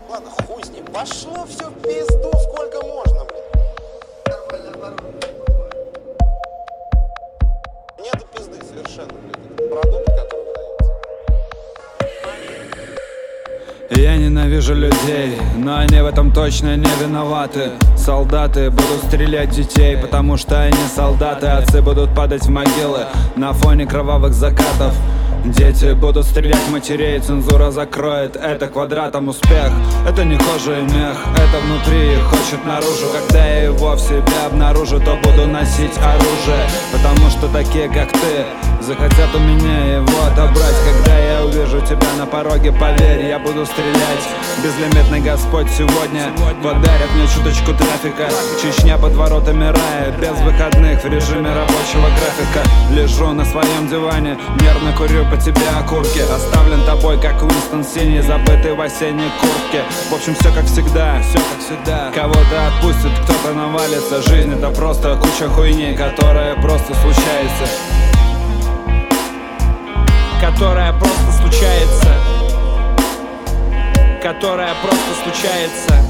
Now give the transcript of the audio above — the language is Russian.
Ладно, хуй с ним. Пошло все в пизду, сколько можно, блин. Мне до пизды совершенно, блин. Продукт, который выдается. Я ненавижу людей, но они в этом точно не виноваты. Солдаты будут стрелять детей, потому что они солдаты. Отцы будут падать в могилы на фоне кровавых закатов. Дети будут стрелять в матерей, цензура закроет это квадратом. Успех — это не кожа и мех, это внутри и хочет наружу. Когда я его в себе обнаружу, то буду носить оружие, потому что такие, как ты, захотят у меня его отобрать. Когда я увижу тебя на пороге, поверь, я буду стрелять. Безлимитный Господь сегодня подарит мне чуточку трафика. Чечня под воротами рая, без выходных, в режиме рабочего графика. Лежу на своем диване, нервно курю по тебе окурки. Оставлен тобой, как Уинстон синий, забытый в осенней куртке. В общем, все как всегда, все как всегда. Кого-то отпустит, кто-то навалится. Жизнь — это просто куча хуйни, которая просто случается. Которая просто случается. Которая просто случается.